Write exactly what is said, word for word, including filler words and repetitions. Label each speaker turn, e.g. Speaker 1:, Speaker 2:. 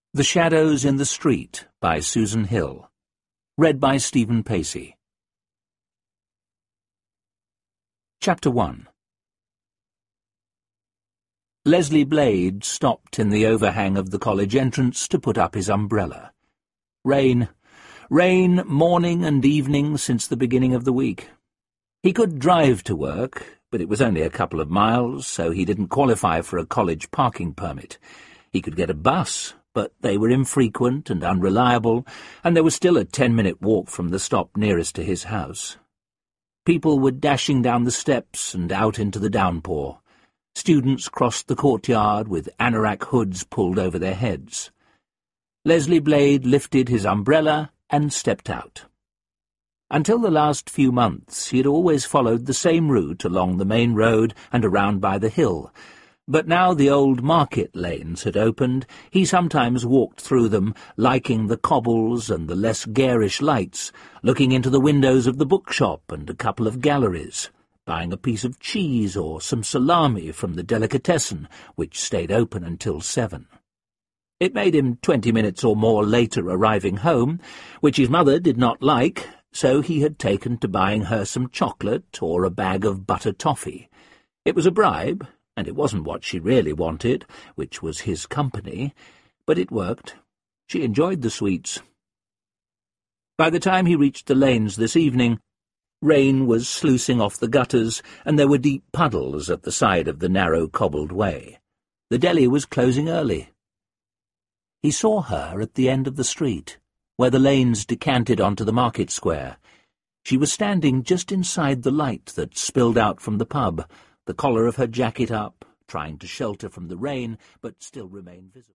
Speaker 1: The Shadows in the Street by Susan Hill. Read by Stephen Pacey. Chapter one. Leslie Blade stopped in the overhang of the college entrance to put up his umbrella. Rain. Rain morning and evening since the beginning of the week. He could drive to work, but it was only a couple of miles, so he didn't qualify for a college parking permit. He could get a bus, but they were infrequent and unreliable, and there was still a ten-minute walk from the stop nearest to his house. People were dashing down the steps and out into the downpour. Students crossed the courtyard with anorak hoods pulled over their heads. Leslie Blade lifted his umbrella and stepped out. Until the last few months he had always followed the same route along the main road and around by the hill, but now the old market lanes had opened, he sometimes walked through them, liking the cobbles and the less garish lights, looking into the windows of the bookshop and a couple of galleries, buying a piece of cheese or some salami from the delicatessen, which stayed open until seven. It made him twenty minutes or more later arriving home, which his mother did not like, so he had taken to buying her some chocolate or a bag of butter toffee. It was a bribe, and it wasn't what she really wanted, which was his company, but it worked. She enjoyed the sweets. By the time he reached the lanes this evening, rain was sluicing off the gutters, and there were deep puddles at the side of the narrow cobbled way. The deli was closing early. He saw her at the end of the street, where the lanes decanted onto the market square. She was standing just inside the light that spilled out from the pub, the collar of her jacket up, trying to shelter from the rain, but still remain visible.